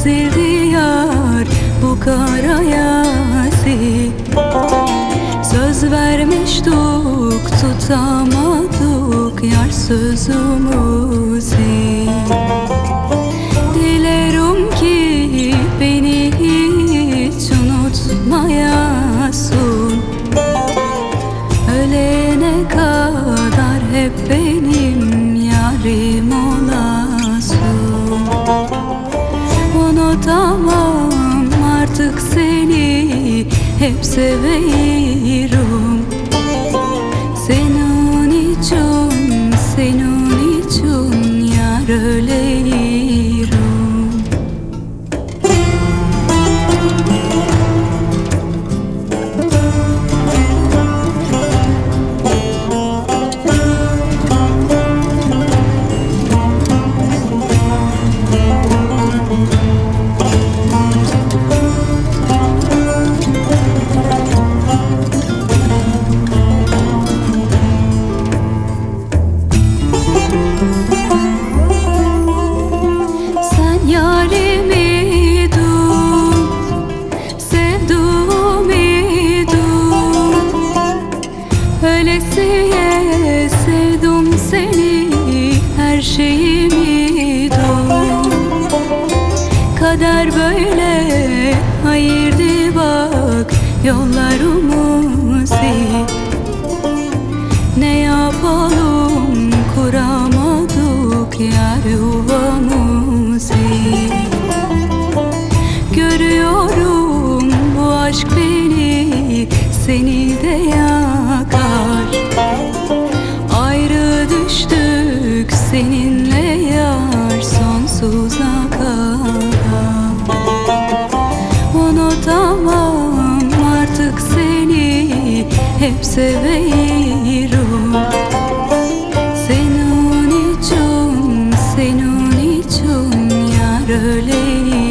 sildi yar bu kara yazi. Söz vermiştik tutamadık yar sözümüzü. Dilerim ki beni hiç unutmayasın, ölene kadar hep benim yarim olasın. Unutamam artık seni, hep seviyorum. Senin için yar öleyim. Ölesiye sevdim seni, her şeyimdi. Kader böyle ayırdı bak yollarımızı. Ne yapalım, kuramadık yar yuvamızı. Görüyorum bu aşk beni, seni de yakar. Ayrı düştük seninle yar sonsuza kadar. Unutamam artık seni, hep seviyorum. Senin için yar öleyim.